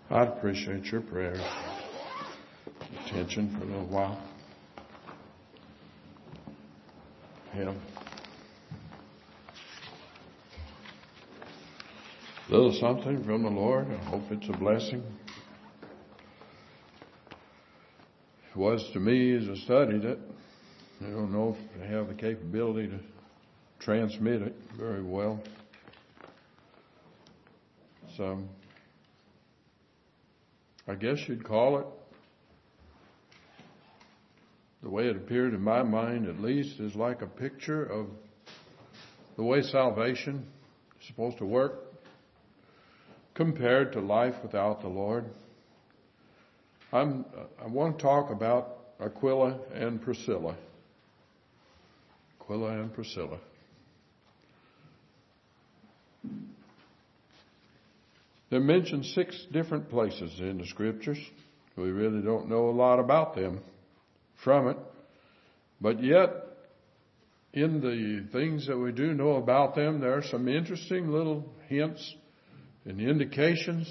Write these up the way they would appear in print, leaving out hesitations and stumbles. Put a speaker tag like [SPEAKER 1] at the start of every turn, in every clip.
[SPEAKER 1] I'd appreciate your prayers, attention for a little while. Yeah. A little something from the Lord. I hope it's a blessing. It was to me as I studied it. I don't know if I have the capability to transmit it very well. So, I guess you'd call it, the way it appeared in my mind at least, is like a picture of the way salvation is supposed to work compared to life without the Lord. I want to talk about Aquila and Priscilla. Aquila and Priscilla. They're mentioned 6 different places in the Scriptures. We really don't know a lot about them from it. But yet, in the things that we do know about them, there are some interesting little hints and indications.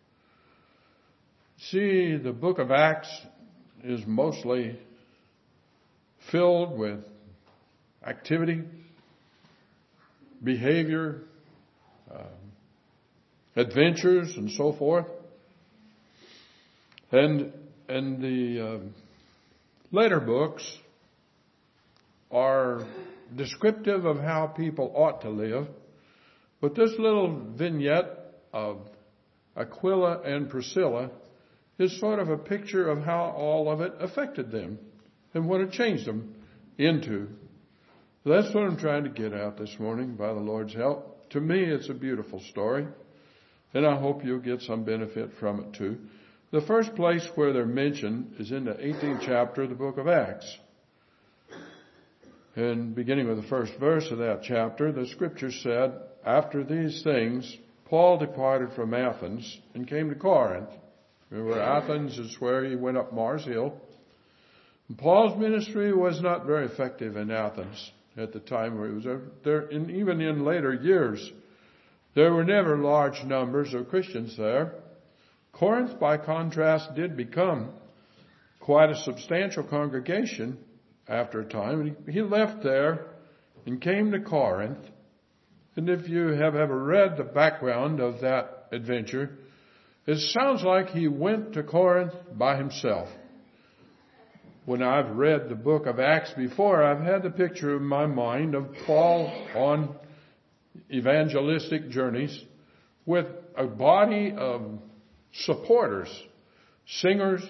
[SPEAKER 1] See, the book of Acts is mostly filled with activity, behavior, adventures, and so forth. And the later books are descriptive of how people ought to live. But this little vignette of Aquila and Priscilla is sort of a picture of how all of it affected them and what it changed them into. That's what I'm trying to get at this morning by the Lord's help. To me, it's a beautiful story, and I hope you'll get some benefit from it too. The first place where they're mentioned is in the 18th chapter of the book of Acts. And beginning with the first verse of that chapter, the Scripture said, "After these things, Paul departed from Athens and came to Corinth." Remember, Athens is where he went up Mars Hill. And Paul's ministry was not very effective in Athens at the time where he was there. And even in later years, there were never large numbers of Christians there. Corinth, by contrast, did become quite a substantial congregation after a time. He left there and came to Corinth. And if you have ever read the background of that adventure, it sounds like he went to Corinth by himself. When I've read the book of Acts before, I've had the picture in my mind of Paul on evangelistic journeys with a body of supporters, singers,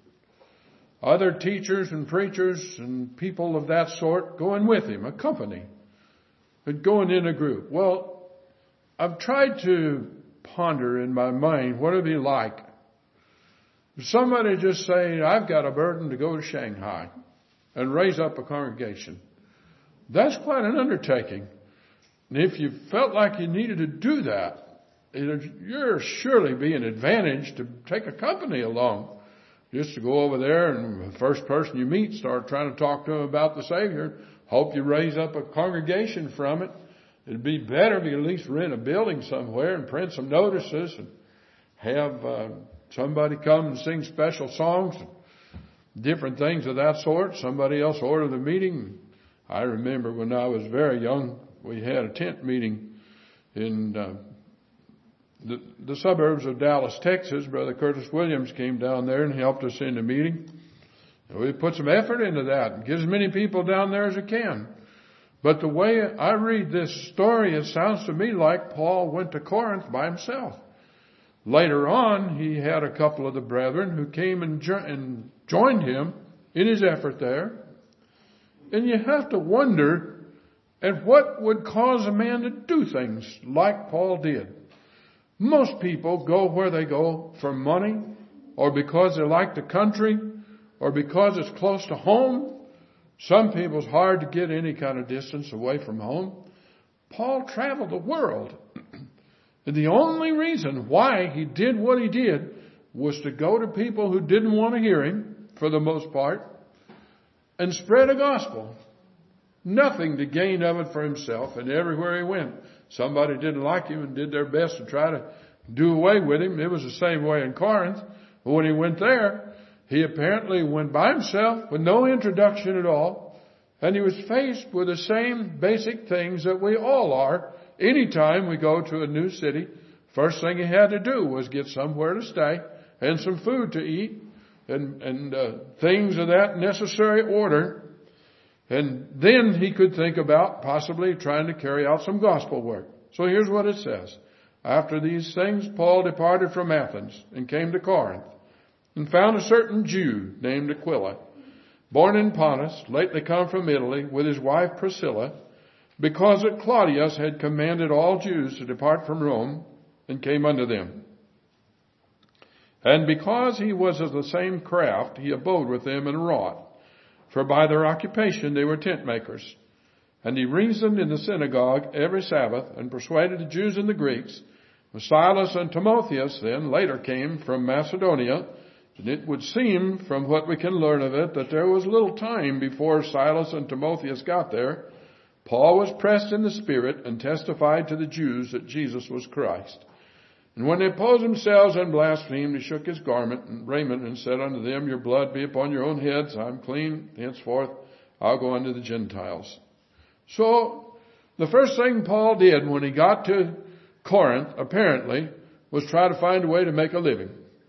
[SPEAKER 1] other teachers and preachers and people of that sort going with him, a company, but going in a group. Well, I've tried to ponder in my mind what it would be like if somebody just say, "I've got a burden to go to Shanghai and raise up a congregation." That's quite an undertaking. And if you felt like you needed to do that, you're surely be an advantage to take a company along. Just to go over there and the first person you meet, start trying to talk to them about the Savior. Hope you raise up a congregation from it. It'd be better if you at least rent a building somewhere and print some notices and have somebody come and sing special songs, different things of that sort. Somebody else order the meeting. I remember when I was very young, we had a tent meeting in the suburbs of Dallas, Texas. Brother Curtis Williams came down there and helped us in the meeting. And we put some effort into that and get as many people down there as we can. But the way I read this story, it sounds to me like Paul went to Corinth by himself. Later on, he had a couple of the brethren who came and joined him in his effort there. And you have to wonder at what would cause a man to do things like Paul did. Most people go where they go for money, or because they like the country, or because it's close to home. Some people, it's hard to get any kind of distance away from home. Paul traveled the world. And the only reason why he did what he did was to go to people who didn't want to hear him, for the most part, and spread a gospel. Nothing to gain of it for himself, and everywhere he went, somebody didn't like him and did their best to try to do away with him. It was the same way in Corinth. But when he went there, he apparently went by himself with no introduction at all. And he was faced with the same basic things that we all are. Anytime we go to a new city, first thing he had to do was get somewhere to stay and some food to eat and things of that necessary order. And then he could think about possibly trying to carry out some gospel work. So here's what it says. After these things, Paul departed from Athens and came to Corinth and found a certain Jew named Aquila, born in Pontus, lately come from Italy, with his wife Priscilla, because that Claudius had commanded all Jews to depart from Rome, and came unto them. And because he was of the same craft, he abode with them and wrought. For by their occupation they were tent makers. And he reasoned in the synagogue every Sabbath, and persuaded the Jews and the Greeks. Silas and Timotheus then later came from Macedonia. And it would seem, from what we can learn of it, that there was little time before Silas and Timotheus got there. Paul was pressed in the Spirit and testified to the Jews that Jesus was Christ. And when they opposed themselves and blasphemed, he shook his garment and raiment and said unto them, Your blood be upon your own heads. I'm clean. Henceforth I'll go unto the Gentiles. So the first thing Paul did when he got to Corinth, apparently, was try to find a way to make a living.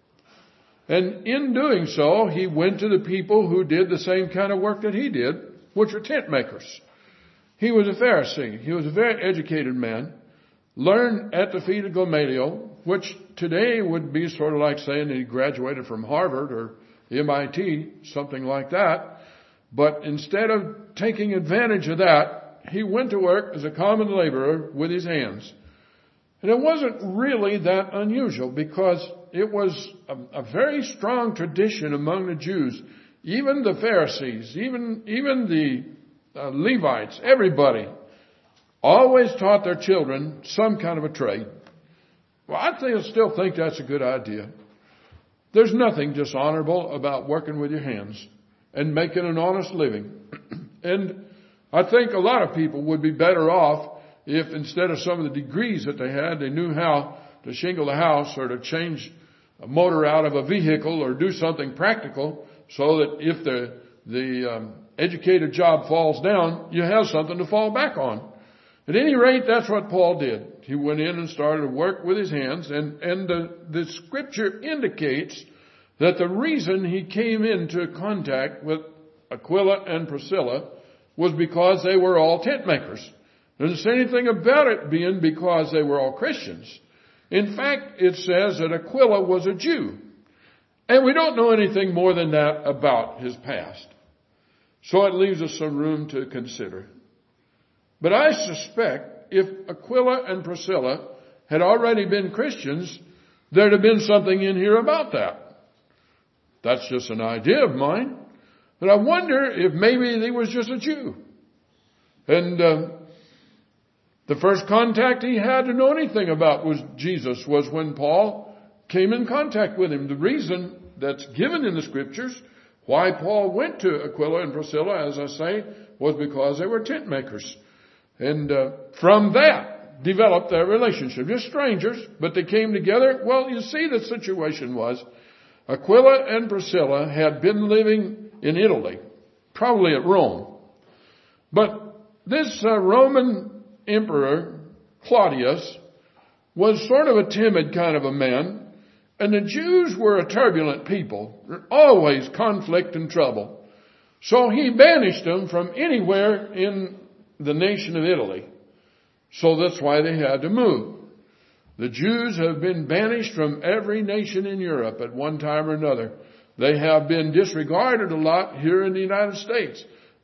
[SPEAKER 1] And in doing so, he went to the people who did the same kind of work that he did, which were tent makers. He was a Pharisee. He was a very educated man, learned at the feet of Gamaliel, which today would be sort of like saying he graduated from Harvard or MIT, something like that. But instead of taking advantage of that, he went to work as a common laborer with his hands. And it wasn't really that unusual, because it was a very strong tradition among the Jews. Even the Pharisees, even the Levites, everybody always taught their children some kind of a trade. Well, I still think that's a good idea. There's nothing dishonorable about working with your hands and making an honest living. And I think a lot of people would be better off if instead of some of the degrees that they had, they knew how to shingle a house or to change a motor out of a vehicle or do something practical, so that if the educated job falls down, you have something to fall back on. At any rate, that's what Paul did. He went in and started to work with his hands, and the scripture indicates that the reason he came into contact with Aquila and Priscilla was because they were all tent makers. It doesn't say anything about it being because they were all Christians. In fact, it says that Aquila was a Jew. And we don't know anything more than that about his past. So it leaves us some room to consider. But I suspect if Aquila and Priscilla had already been Christians, there'd have been something in here about that. That's just an idea of mine. But I wonder if maybe he was just a Jew. And the first contact he had to know anything about was Jesus, was when Paul came in contact with him. The reason that's given in the scriptures why Paul went to Aquila and Priscilla, as I say, was because they were tent makers. And from that developed their relationship. Just strangers, but they came together. Well, you see, the situation was Aquila and Priscilla had been living in Italy, probably at Rome. But this Roman emperor, Claudius, was sort of a timid kind of a man. And the Jews were a turbulent people, always conflict and trouble. So he banished them from anywhere in the nation of Italy. So that's why they had to move. The Jews have been banished from every nation in Europe at one time or another. They have been disregarded a lot here in the United States.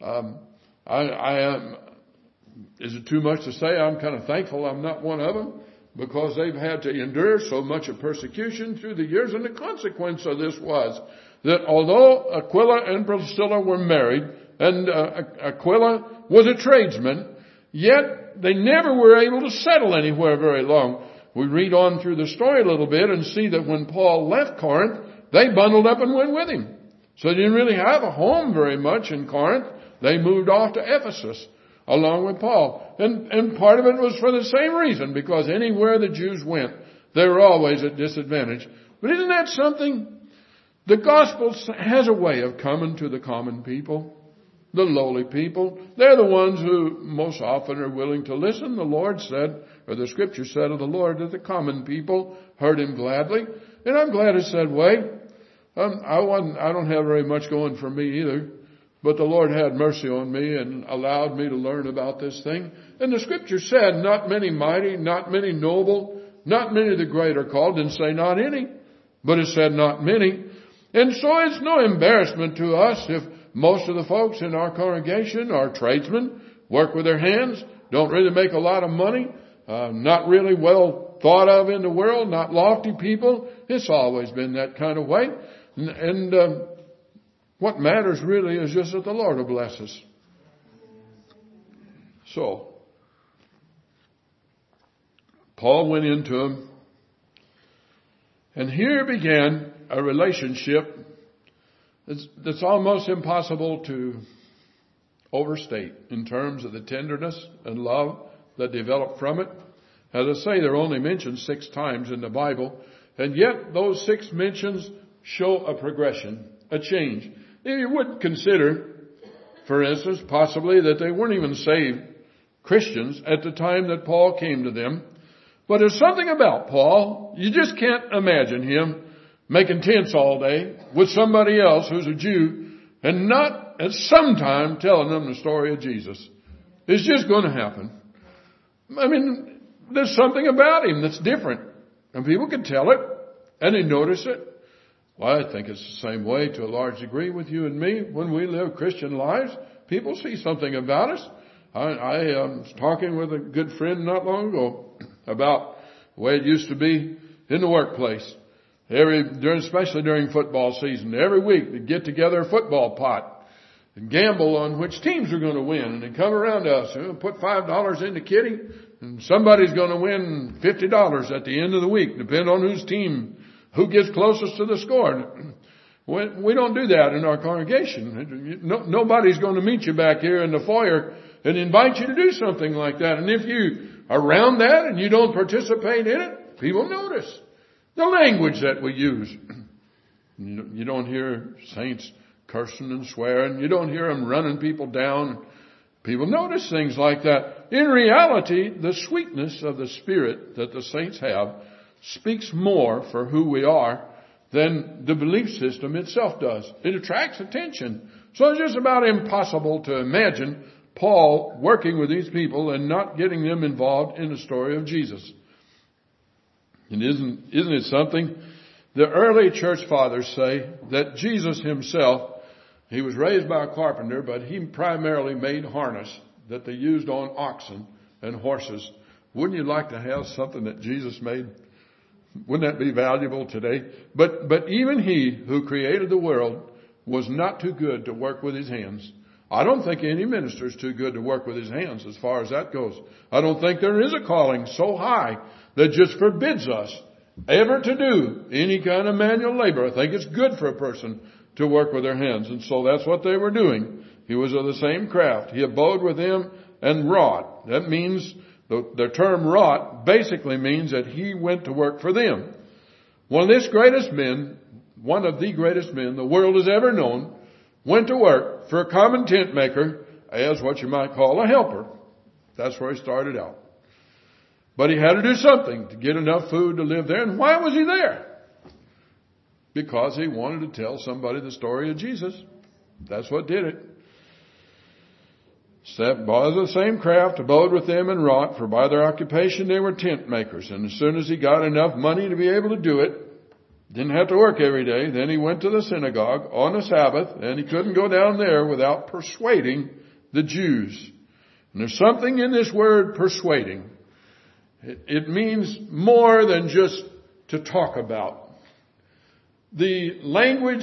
[SPEAKER 1] Is it too much to say? I'm kind of thankful I'm not one of them, because they've had to endure so much of persecution through the years. And the consequence of this was that although Aquila and Priscilla were married, and Aquila was a tradesman, yet they never were able to settle anywhere very long. We read on through the story a little bit and see that when Paul left Corinth, they bundled up and went with him. So they didn't really have a home very much in Corinth. They moved off to Ephesus along with Paul. And part of it was for the same reason, because anywhere the Jews went, They were always at disadvantage. But isn't that something? The gospel has a way of coming to the common people, the lowly people. They're the ones who most often are willing to listen. The Lord said, or the scripture said of the Lord, that the common people heard him gladly. And I'm glad it's that way. I don't have very much going for me either. But the Lord had mercy on me and allowed me to learn about this thing. And the scripture said, not many mighty, not many noble, not many of the great are called. Didn't say not any, but it said not many. And so it's no embarrassment to us if most of the folks in our congregation are tradesmen, work with their hands, don't really make a lot of money, not really well thought of in the world, not lofty people. It's always been that kind of way. And what matters really is just that the Lord will bless us. So, Paul went into them, and here began a relationship that's almost impossible to overstate in terms of the tenderness and love that developed from it. As I say, they're only mentioned 6 times in the Bible, and yet those 6 mentions show a progression, a change. You would consider, for instance, possibly that they weren't even saved Christians at the time that Paul came to them. But there's something about Paul, you just can't imagine him making tents all day with somebody else who's a Jew and not at some time telling them the story of Jesus. It's just going to happen. I mean, there's something about him that's different. And people can tell it and they notice it. Well, I think it's the same way to a large degree with you and me. When we live Christian lives, people see something about us. I was talking with a good friend not long ago about the way it used to be in the workplace. Especially during football season. Every week they'd get together a football pot and gamble on which teams are going to win. And they'd come around to us and put $5 in the kitty, and somebody's going to win $50 at the end of the week, depending on who gets closest to the score. We don't do that in our congregation. Nobody's going to meet you back here in the foyer and invite you to do something like that. And if you are around that and you don't participate in it, people notice. The language that we use. You don't hear saints cursing and swearing. You don't hear them running people down. People notice things like that. In reality, the sweetness of the Spirit that the saints have speaks more for who we are than the belief system itself does. It attracts attention. So it's just about impossible to imagine Paul working with these people and not getting them involved in the story of Jesus. And isn't it something? The early church fathers say that Jesus himself, he was raised by a carpenter, but he primarily made harness that they used on oxen and horses. Wouldn't you like to have something that Jesus made? Wouldn't that be valuable today? But even he who created the world was not too good to work with his hands. I don't think any minister is too good to work with his hands as far as that goes. I don't think there is a calling so high that just forbids us ever to do any kind of manual labor. I think it's good for a person to work with their hands. And so that's what they were doing. He was of the same craft. He abode with them and wrought. That means, the term wrought basically means that he went to work for them. One of the greatest men the world has ever known went to work for a common tent maker as what you might call a helper. That's where he started out. But he had to do something to get enough food to live there. And why was he there? Because he wanted to tell somebody the story of Jesus. That's what did it. Was of the same craft, abode with them and wrought, for by their occupation they were tent makers. And as soon as he got enough money to be able to do it, didn't have to work every day, then he went to the synagogue on the Sabbath, and he couldn't go down there without persuading the Jews. And there's something in this word persuading. It means more than just to talk about. The language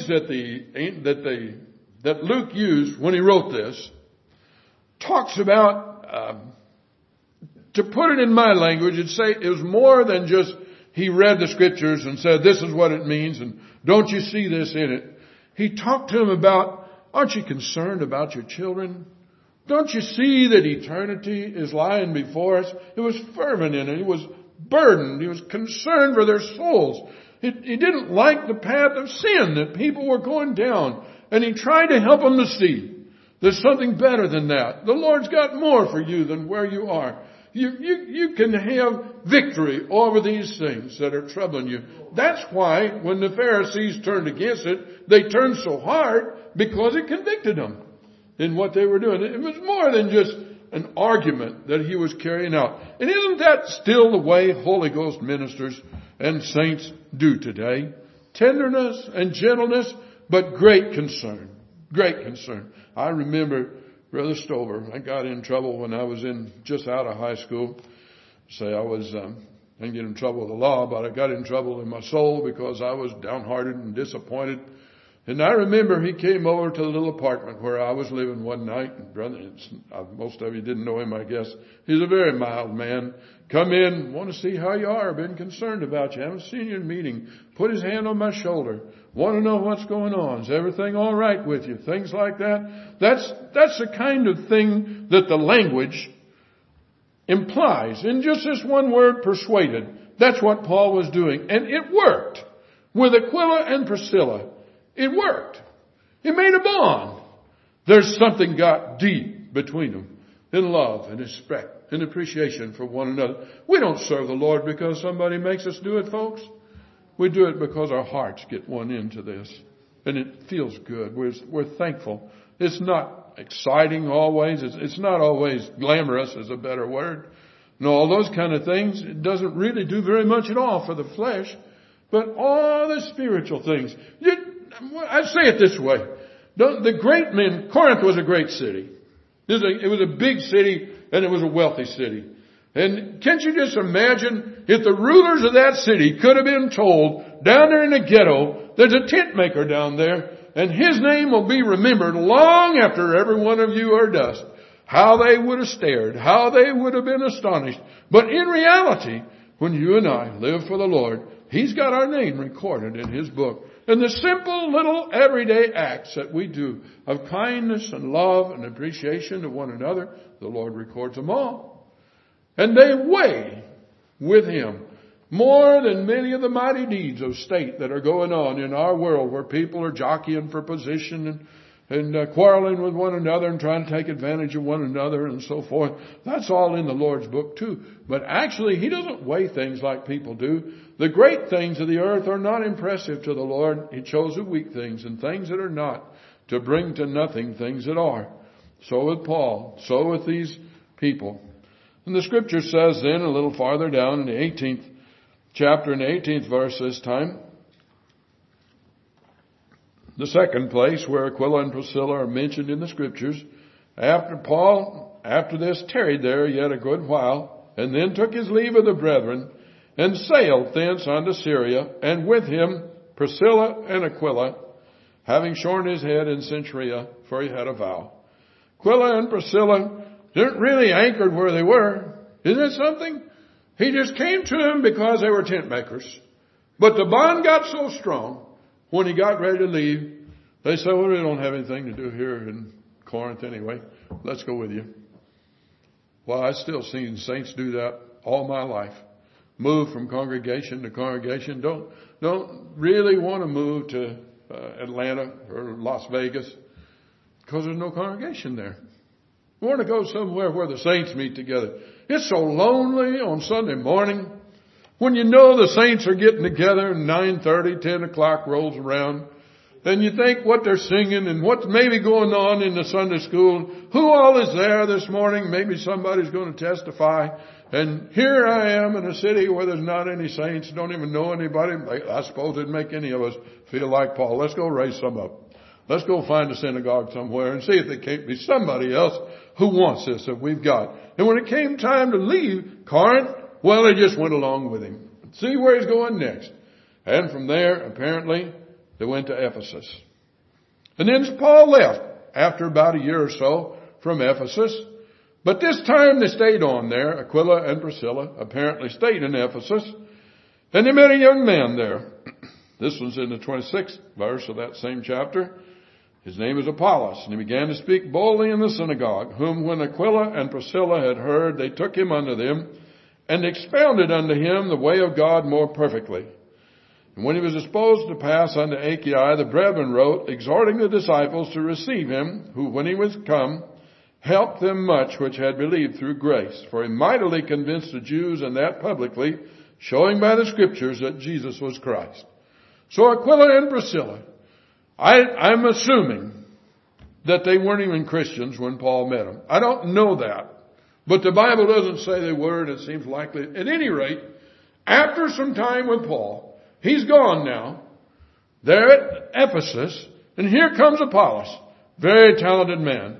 [SPEAKER 1] that Luke used when he wrote this talks about, to put it in my language, it'd say it was more than just he read the scriptures and said, this is what it means, and don't you see this in it? He talked to him about, aren't you concerned about your children? Don't you see that eternity is lying before us? It was fervent in it. It was burdened. He was concerned for their souls. He didn't like the path of sin that people were going down. And he tried to help them to see there's something better than that. The Lord's got more for you than where you are. You can have victory over these things that are troubling you. That's why when the Pharisees turned against it, they turned so hard because it convicted them in what they were doing. It was more than just an argument that he was carrying out. And isn't that still the way Holy Ghost ministers and saints do today? Tenderness and gentleness, but great concern. Great concern. I remember Brother Stover. I got in trouble when I was just out of high school. Say I didn't get in trouble with the law, but I got in trouble in my soul because I was downhearted and disappointed. And I remember he came over to the little apartment where I was living one night. And brother, most of you didn't know him, I guess. He's a very mild man. Come in, want to see how you are. Been concerned about you. Haven't seen you in meeting. Put his hand on my shoulder. Want to know what's going on. Is everything all right with you? Things like that. That's the kind of thing that the language implies. In just this one word, persuaded. That's what Paul was doing. And it worked. With Aquila and Priscilla. It worked. It made a bond. There's something got deep between them in love and respect and appreciation for one another. We don't serve the Lord because somebody makes us do it, folks. We do it because our hearts get one into this. And it feels good. We're thankful. It's not exciting always. It's not always glamorous is a better word. And all those kind of things. It doesn't really do very much at all for the flesh. But all the spiritual things. I say it this way. The great men, Corinth was a great city. It was a big city and it was a wealthy city. And can't you just imagine if the rulers of that city could have been told down there in the ghetto, there's a tent maker down there and his name will be remembered long after every one of you are dust. How they would have stared, how they would have been astonished. But in reality, when you and I live for the Lord, He's got our name recorded in His book. And the simple little everyday acts that we do of kindness and love and appreciation to one another, the Lord records them all. And they weigh with Him more than many of the mighty deeds of state that are going on in our world where people are jockeying for position and quarreling with one another and trying to take advantage of one another and so forth. That's all in the Lord's book too. But actually, He doesn't weigh things like people do. The great things of the earth are not impressive to the Lord. He chose the weak things and things that are not to bring to nothing things that are. So with Paul. So with these people. And the scripture says then a little farther down in the 18th chapter and the 18th verse this time, the second place where Aquila and Priscilla are mentioned in the scriptures, after this tarried there yet a good while, and then took his leave of the brethren, and sailed thence unto Syria, and with him Priscilla and Aquila, having shorn his head in Cenchrea, for he had a vow. Aquila and Priscilla didn't really anchored where they were. Isn't it something? He just came to them because they were tent makers. But the bond got so strong, when he got ready to leave, they said, well, we don't have anything to do here in Corinth anyway. Let's go with you. Well, I've still seen saints do that all my life. Move from congregation to congregation. Don't really want to move to Atlanta or Las Vegas because there's no congregation there. We want to go somewhere where the saints meet together. It's so lonely on Sunday morning when you know the saints are getting together and 9:30, 10 o'clock rolls around. And you think what they're singing and what's maybe going on in the Sunday school. Who all is there this morning? Maybe somebody's going to testify. And here I am in a city where there's not any saints, don't even know anybody. I suppose it'd make any of us feel like Paul. Let's go raise some up. Let's go find a synagogue somewhere and see if there can't be somebody else who wants this that we've got. And when it came time to leave Corinth, well, they just went along with him. See where he's going next. And from there, apparently, they went to Ephesus. And then Paul left after about a year or so from Ephesus. But this time they stayed on there. Aquila and Priscilla apparently stayed in Ephesus. And they met a young man there. This one's in the 26th verse of that same chapter. His name is Apollos, and he began to speak boldly in the synagogue, whom when Aquila and Priscilla had heard, they took him unto them, and expounded unto him the way of God more perfectly. And when he was disposed to pass unto Achaia, the brethren wrote, exhorting the disciples to receive him, who, when he was come, helped them much which had believed through grace. For he mightily convinced the Jews, and that publicly, showing by the Scriptures that Jesus was Christ. So Aquila and Priscilla, I'm assuming that they weren't even Christians when Paul met them. I don't know that. But the Bible doesn't say they were, and it seems likely. At any rate, after some time with Paul, he's gone now. They're at Ephesus, and here comes Apollos. Very talented man.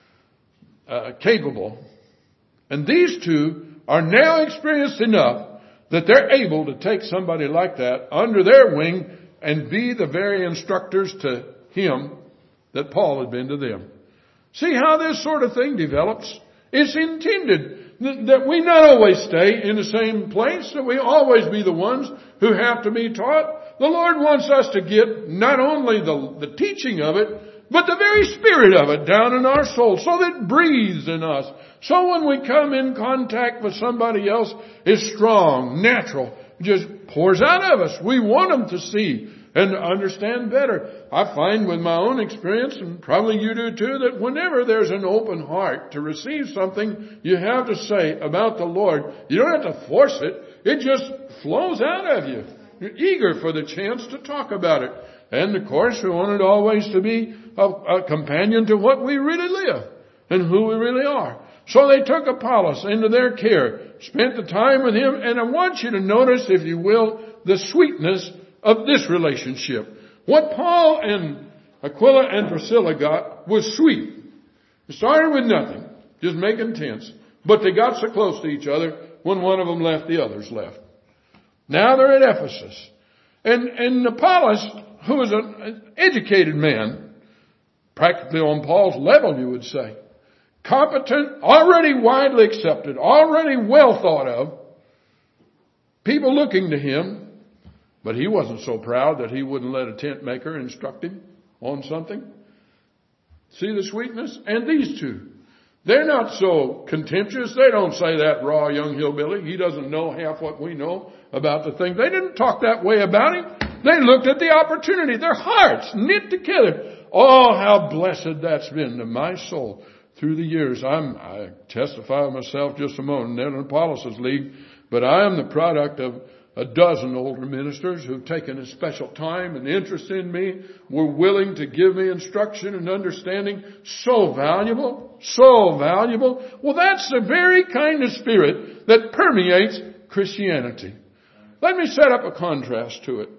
[SPEAKER 1] Capable. And these two are now experienced enough that they're able to take somebody like that under their wing and be the very instructors to him that Paul had been to them. See how this sort of thing develops? It's intended that we not always stay in the same place, that we always be the ones who have to be taught. The Lord wants us to get not only the teaching of it, but the very spirit of it down in our soul, so that it breathes in us. So when we come in contact with somebody else, it's strong, natural, just pours out of us. We want them to see and understand better. I find with my own experience, and probably you do too, that whenever there's an open heart to receive something you have to say about the Lord, you don't have to force it. It just flows out of you. You're eager for the chance to talk about it. And of course, we want it always to be a companion to what we really live and who we really are. So they took Apollos into their care, spent the time with him, and I want you to notice, if you will, the sweetness of this relationship. What Paul and Aquila and Priscilla got was sweet. It started with nothing, just making tents, but they got so close to each other, when one of them left, the others left. Now they're at Ephesus. And Apollos, who was an educated man, practically on Paul's level, you would say, competent, already widely accepted, already well thought of, people looking to him, but he wasn't so proud that he wouldn't let a tent maker instruct him on something. See the sweetness? And these two, they're not so contemptuous. They don't say that raw young hillbilly, he doesn't know half what we know about the thing. They didn't talk that way about him. They looked at the opportunity. Their hearts knit together. Oh, how blessed that's been to my soul through the years. I testify of myself just a moment. They're in Apollos' league, but I am the product of a dozen older ministers who've taken a special time and interest in me, were willing to give me instruction and understanding. So valuable, so valuable. Well, that's the very kind of spirit that permeates Christianity. Let me set up a contrast to it.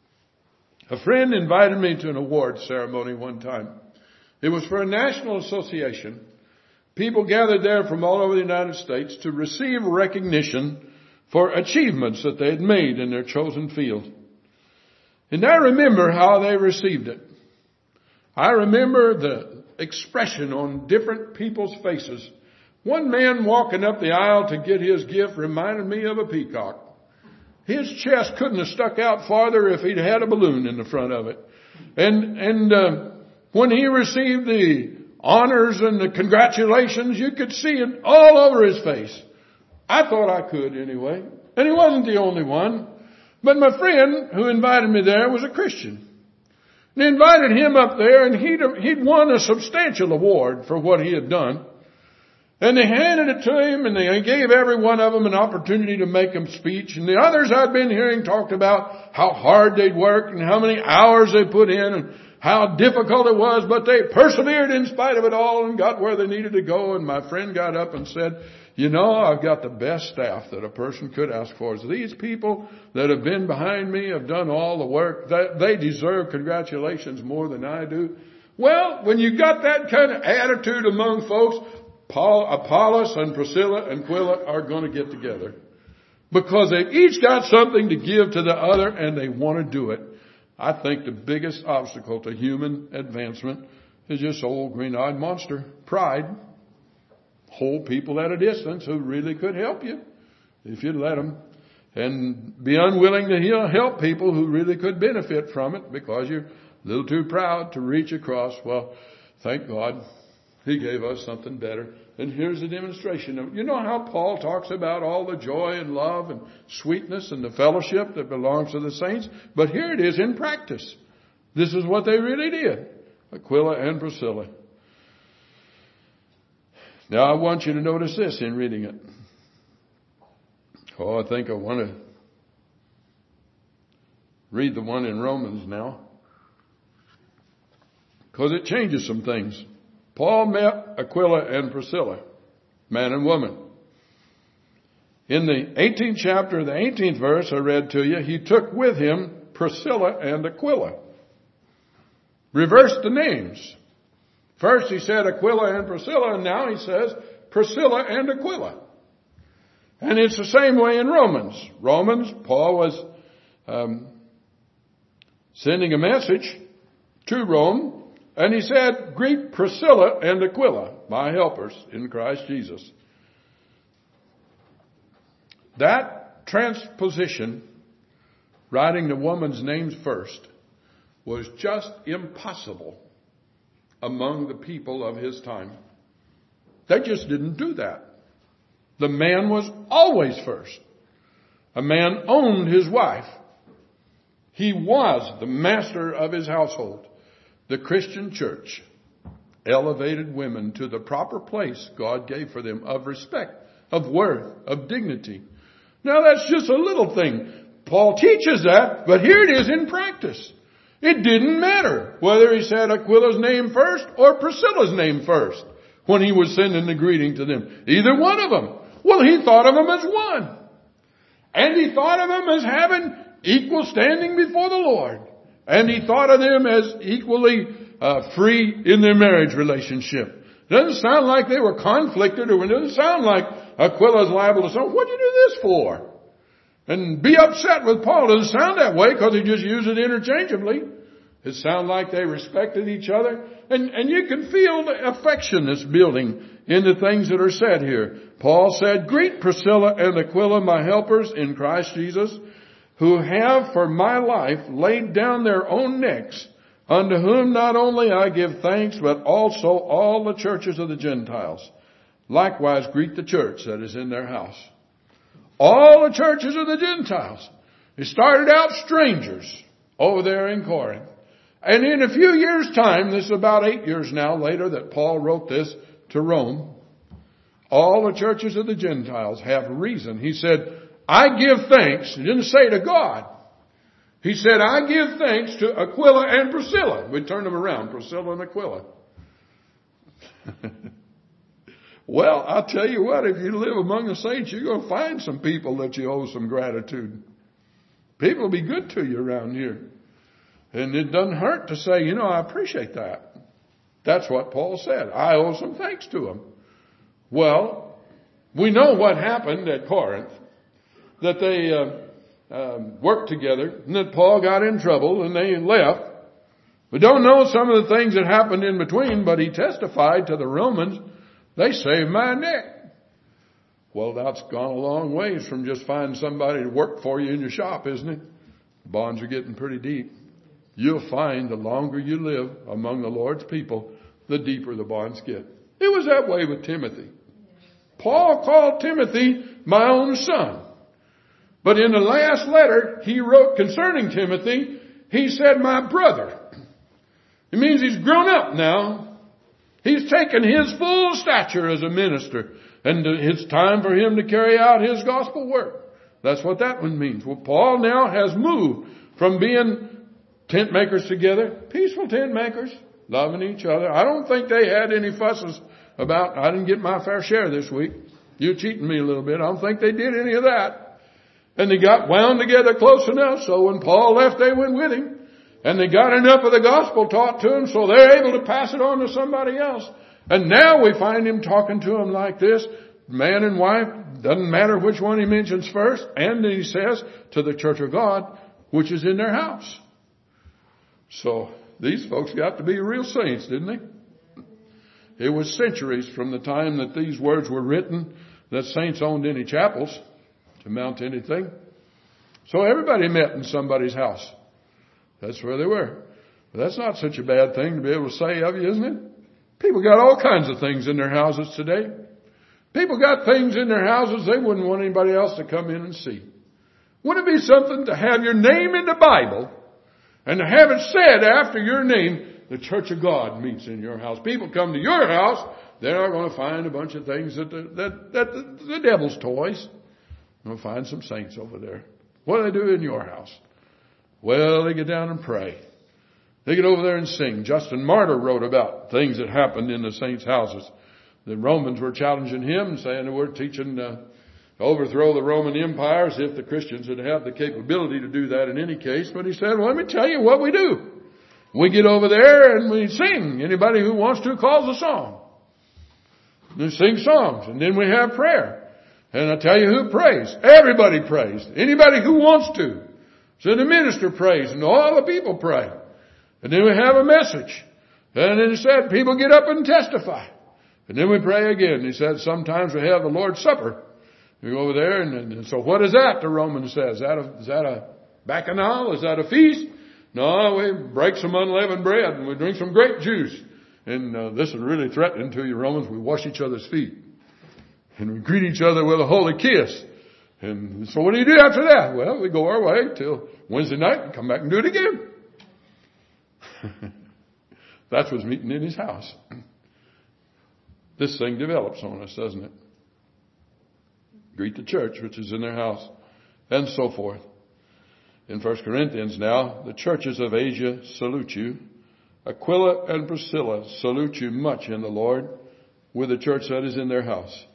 [SPEAKER 1] A friend invited me to an award ceremony one time. It was for a national association. People gathered there from all over the United States to receive recognition for achievements that they had made in their chosen field. And I remember how they received it. I remember the expression on different people's faces. One man walking up the aisle to get his gift reminded me of a peacock. His chest couldn't have stuck out farther if he'd had a balloon in the front of it. And when he received the honors and the congratulations, you could see it all over his face. I thought I could anyway. And he wasn't the only one. But my friend who invited me there was a Christian. They invited him up there, and he'd won a substantial award for what he had done. And they handed it to him, and they gave every one of them an opportunity to make a speech. And the others I'd been hearing talked about how hard they'd worked and how many hours they put in and how difficult it was, but they persevered in spite of it all and got where they needed to go. And my friend got up and said, you know, I've got the best staff that a person could ask for. So these people that have been behind me have done all the work. They deserve congratulations more than I do. Well, when you got that kind of attitude among folks, Apollos and Priscilla and Aquila are going to get together. Because they've each got something to give to the other and they want to do it. I think the biggest obstacle to human advancement is this old green-eyed monster, pride. Hold people at a distance who really could help you if you'd let them. And be unwilling to help people who really could benefit from it because you're a little too proud to reach across. Well, thank God He gave us something better. And here's a demonstration of, you know how Paul talks about all the joy and love and sweetness and the fellowship that belongs to the saints? But here it is in practice. This is what they really did. Aquila and Priscilla. Now I want you to notice this in reading it. I think I want to read the one in Romans now, because it changes some things. Paul met Aquila and Priscilla, man and woman. In the 18th chapter, the 18th verse I read to you, he took with him Priscilla and Aquila. Reversed the names. First he said Aquila and Priscilla, and now he says Priscilla and Aquila. And it's the same way in Romans. Paul was sending a message to Rome, and he said, greet Priscilla and Aquila, my helpers in Christ Jesus. That transposition, writing the woman's names first, was just impossible among the people of his time. They just didn't do that. The man was always first. A man owned his wife. He was the master of his household. The Christian church elevated women to the proper place God gave for them of respect, of worth, of dignity. Now that's just a little thing. Paul teaches that, but here it is in practice. It didn't matter whether he said Aquila's name first or Priscilla's name first when he was sending the greeting to them. Either one of them. Well, he thought of them as one. And he thought of them as having equal standing before the Lord. And he thought of them as equally free in their marriage relationship. It doesn't sound like they were conflicted, or it doesn't sound like Aquila's liable to say, what'd you do this for? And be upset with Paul. It doesn't sound that way because he just used it interchangeably. It sounds like they respected each other. And you can feel the affection that's building in the things that are said here. Paul said, greet Priscilla and Aquila, my helpers in Christ Jesus, who have for my life laid down their own necks, unto whom not only I give thanks, but also all the churches of the Gentiles. Likewise greet the church that is in their house. All the churches of the Gentiles. They started out strangers over there in Corinth. And in a few years' time, this is about 8 years now later that Paul wrote this to Rome, all the churches of the Gentiles have reason. He said, I give thanks. He didn't say to God. He said, I give thanks to Aquila and Priscilla. We turned them around, Priscilla and Aquila. Well, I'll tell you what, if you live among the saints, you're going to find some people that you owe some gratitude. People will be good to you around here. And it doesn't hurt to say, I appreciate that. That's what Paul said. I owe some thanks to them. Well, we know what happened at Corinth, that they worked together, and that Paul got in trouble, and they left. We don't know some of the things that happened in between, but he testified to the Romans, they saved my neck. Well, that's gone a long ways from just finding somebody to work for you in your shop, isn't it? The bonds are getting pretty deep. You'll find the longer you live among the Lord's people, the deeper the bonds get. It was that way with Timothy. Paul called Timothy my own son. But in the last letter he wrote concerning Timothy, he said, my brother. It means he's grown up now. He's taken his full stature as a minister. And it's time for him to carry out his gospel work. That's what that one means. Well, Paul now has moved from being tent makers together, peaceful tent makers, loving each other. I don't think they had any fusses about, I didn't get my fair share this week. You're cheating me a little bit. I don't think they did any of that. And they got wound together close enough so when Paul left, they went with him. And they got enough of the gospel taught to them so they're able to pass it on to somebody else. And now we find him talking to them like this, man and wife, doesn't matter which one he mentions first. And then he says, to the church of God, which is in their house. So these folks got to be real saints, didn't they? It was centuries from the time that these words were written that saints owned any chapels to mount anything. So everybody met in somebody's house. That's where they were. But that's not such a bad thing to be able to say of you, isn't it? People got all kinds of things in their houses today. People got things in their houses they wouldn't want anybody else to come in and see. Wouldn't it be something to have your name in the Bible and to have it said after your name, the Church of God meets in your house. People come to your house, they're not going to find a bunch of things that the devil's toys. They'll find some saints over there. What do they do in your house? Well, they get down and pray. They get over there and sing. Justin Martyr wrote about things that happened in the saints' houses. The Romans were challenging him, saying they were teaching to overthrow the Roman Empire, as if the Christians would have the capability to do that in any case. But he said, well, let me tell you what we do. We get over there and we sing. Anybody who wants to calls a song. We sing songs, and then we have prayer. And I tell you who prays. Everybody prays. Anybody who wants to. So the minister prays, and all the people pray. And then we have a message. And then he said, people get up and testify. And then we pray again. He said, sometimes we have the Lord's Supper. We go over there, and so what is that, the Roman says? Is that a bacchanal? Is that a feast? No, we break some unleavened bread, and we drink some grape juice. And this is really threatening to you, Romans. We wash each other's feet. And we greet each other with a holy kiss. And so what do you do after that? Well, we go our way till Wednesday night and come back and do it again. That's what's meeting in his house. This thing develops on us, doesn't it? Greet the church, which is in their house, and so forth. In 1 Corinthians now, the churches of Asia salute you. Aquila and Priscilla salute you much in the Lord, with the church that is in their house.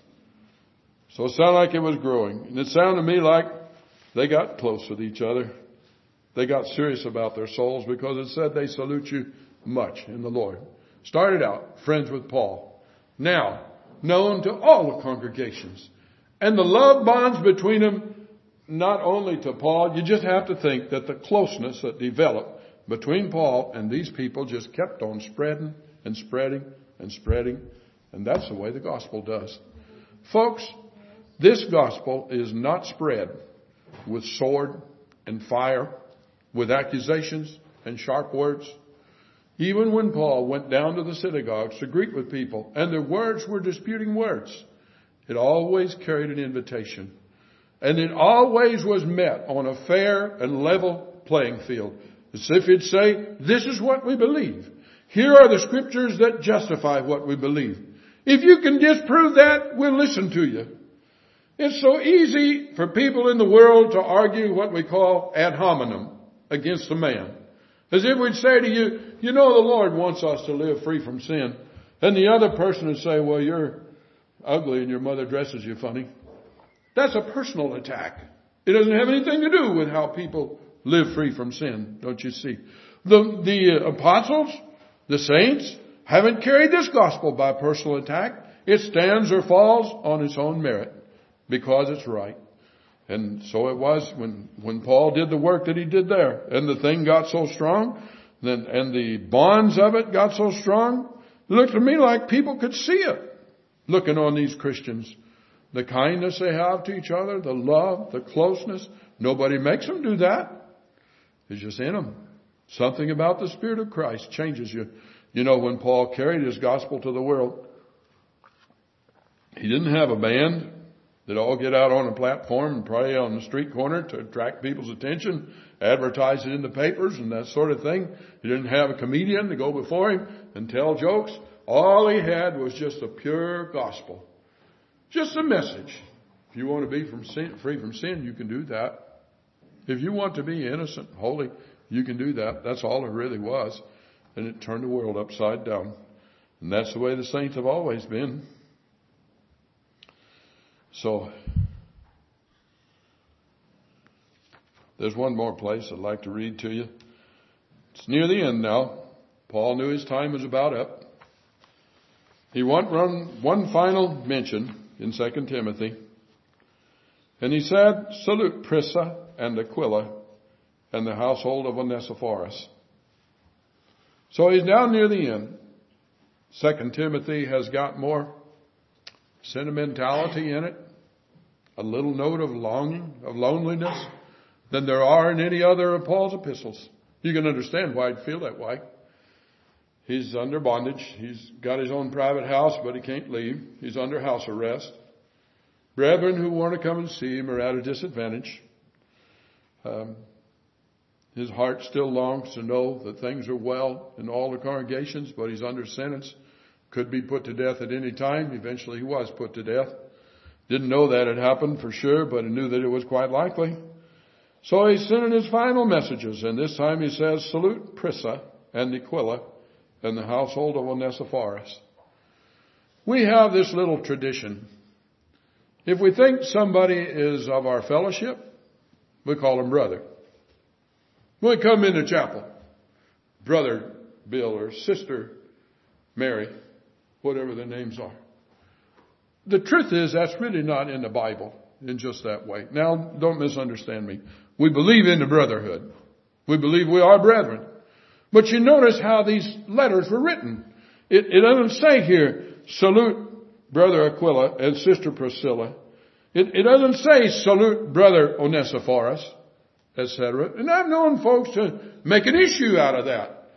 [SPEAKER 1] So it sounded like it was growing. And it sounded to me like they got close with each other. They got serious about their souls, because it said they salute you much in the Lord. Started out friends with Paul. Now known to all the congregations. And the love bonds between them, not only to Paul, you just have to think that the closeness that developed between Paul and these people just kept on spreading and spreading and spreading. And that's the way the gospel does. Folks, this gospel is not spread with sword and fire, with accusations and sharp words. Even when Paul went down to the synagogues to greet with people, and their words were disputing words, it always carried an invitation. And it always was met on a fair and level playing field. As if he'd say, this is what we believe. Here are the scriptures that justify what we believe. If you can disprove that, we'll listen to you. It's so easy for people in the world to argue what we call ad hominem against a man. As if we'd say to you, you know the Lord wants us to live free from sin. And the other person would say, well, you're ugly and your mother dresses you funny. That's a personal attack. It doesn't have anything to do with how people live free from sin, don't you see? The apostles, the saints, haven't carried this gospel by personal attack. It stands or falls on its own merit because it's right. And so it was when Paul did the work that he did there, and the thing got so strong, and the bonds of it got so strong, it looked to me like people could see it. Looking on these Christians, the kindness they have to each other, the love, the closeness. Nobody makes them do that. It's just in them. Something about the Spirit of Christ changes you. You know, when Paul carried his gospel to the world, he didn't have a band that all get out on a platform and pray on the street corner to attract people's attention, advertise it in the papers and that sort of thing. He didn't have a comedian to go before him and tell jokes. All he had was just a pure gospel. Just a message. If you want to be free from sin, you can do that. If you want to be innocent, holy, you can do that. That's all it really was. And it turned the world upside down. And that's the way the saints have always been. So, there's one more place I'd like to read to you. It's near the end now. Paul knew his time was about up. He wanted one final mention in 2 Timothy. And he said, salute Prisca and Aquila and the household of Onesiphorus. So he's down near the end. 2 Timothy has got more sentimentality in it, a little note of longing, of loneliness, than there are in any other of Paul's epistles. You can understand why he'd feel that way. He's under bondage. He's got his own private house, but he can't leave. He's under house arrest. brethren who want to come and see him are at a disadvantage. His heart still longs to know that things are well in all the congregations, but he's under sentence. Could be put to death at any time. Eventually he was put to death. Didn't know that had happened for sure, but he knew that it was quite likely. So he's sending his final messages, and this time he says, salute Prisca and Aquila and the household of Onesiphorus. We have this little tradition. If we think somebody is of our fellowship, we call him brother. When we come into chapel, Brother Bill or Sister Mary, whatever their names are. The truth is that's really not in the Bible in just that way. Now, don't misunderstand me. We believe in the brotherhood. We believe we are brethren. But you notice how these letters were written. It doesn't say here, salute Brother Aquila and Sister Priscilla. It doesn't say salute Brother Onesiphorus, etc. And I've known folks to make an issue out of that.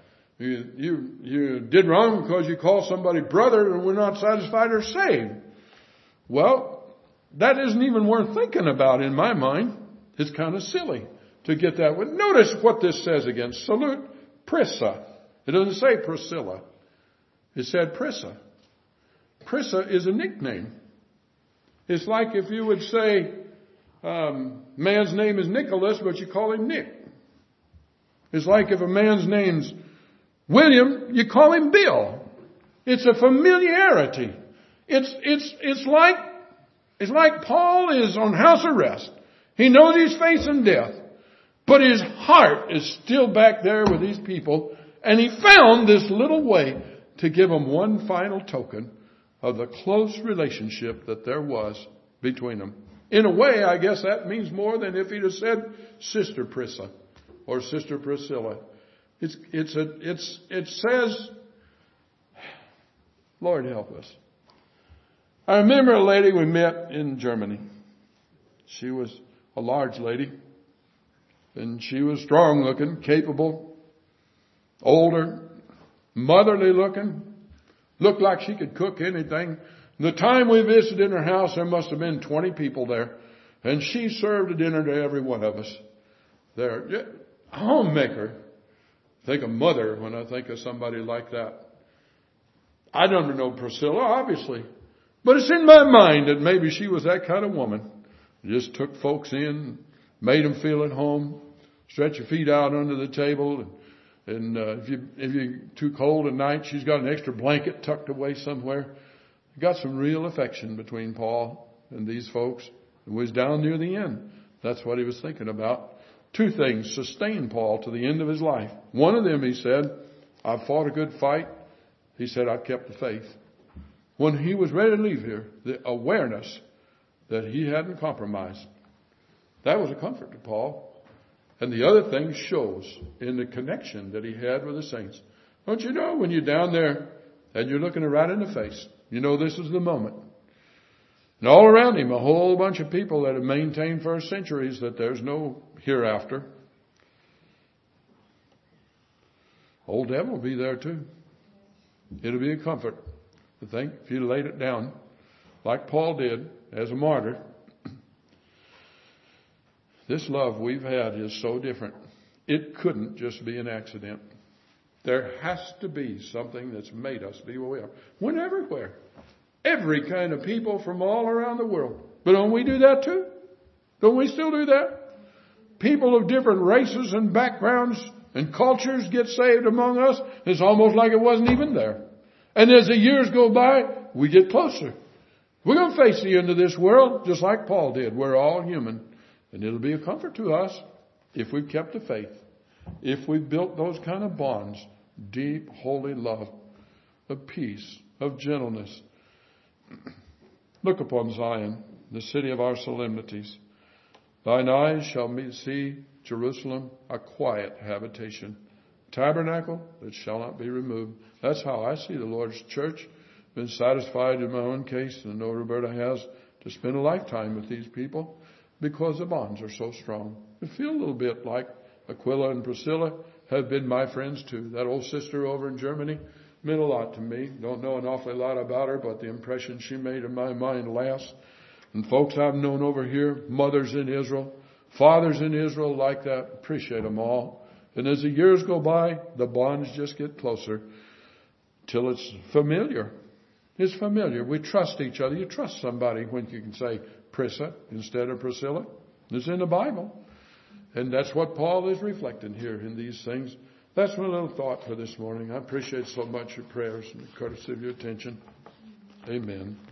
[SPEAKER 1] You did wrong because you call somebody brother and we're not satisfied or saved. Well, that isn't even worth thinking about in my mind. It's kind of silly to get that one. Notice what this says again. Salute Prisca. It doesn't say Priscilla. It said Prisca. Prisca is a nickname. It's like if you would say, man's name is Nicholas, but you call him Nick. It's like if a man's name's William, you call him Bill. It's a familiarity. It's like Paul is on house arrest. He knows he's facing death, but his heart is still back there with these people, and he found this little way to give them one final token of the close relationship that there was between them. In a way, I guess that means more than if he'd have said Sister Prisca or Sister Priscilla. It says, Lord help us. I remember a lady we met in Germany. She was a large lady, and she was strong looking, capable, older, motherly looking, looked like she could cook anything. The time we visited in her house, there must have been 20 people there, and she served a dinner to every one of us. There, a homemaker. I think of mother when I think of somebody like that. I don't know Priscilla, obviously. But it's in my mind that maybe she was that kind of woman. Just took folks in, made them feel at home, stretch your feet out under the table, and if you're too cold at night, she's got an extra blanket tucked away somewhere. Got some real affection between Paul and these folks. It was down near the end. That's what he was thinking about. Two things sustained Paul to the end of his life. One of them, he said, I fought a good fight. He said, I kept the faith. When he was ready to leave here, the awareness that he hadn't compromised, that was a comfort to Paul. And the other thing shows in the connection that he had with the saints. Don't you know when you're down there and you're looking right in the face, you know this is the moment. And all around him, a whole bunch of people that have maintained for centuries that there's no hereafter. Old devil will be there too. It'll be a comfort to think if you laid it down like Paul did as a martyr. This love we've had is so different. It couldn't just be an accident. There has to be something that's made us be what we are. We're everywhere. Every kind of people from all around the world. But don't we do that too? Don't we still do that? People of different races and backgrounds and cultures get saved among us. It's almost like it wasn't even there. And as the years go by, we get closer. We're going to face the end of this world just like Paul did. We're all human. And it'll be a comfort to us if we've kept the faith. If we've built those kind of bonds, deep, holy love, of peace, of gentleness. Look upon Zion, the city of our solemnities. Thine eyes shall see Jerusalem, a quiet habitation. Tabernacle that shall not be removed. That's how I see the Lord's church. Been satisfied in my own case, and I know Roberta has, to spend a lifetime with these people because the bonds are so strong. I feel a little bit like Aquila and Priscilla have been my friends too. That old sister over in Germany meant a lot to me. Don't know an awfully lot about her, but the impression she made in my mind lasts. And folks I've known over here, mothers in Israel, fathers in Israel like that, appreciate them all. And as the years go by, the bonds just get closer till it's familiar. It's familiar. We trust each other. You trust somebody when you can say Prissa instead of Priscilla. It's in the Bible. And that's what Paul is reflecting here in these things. That's my little thought for this morning. I appreciate so much your prayers and the courtesy of your attention. Amen.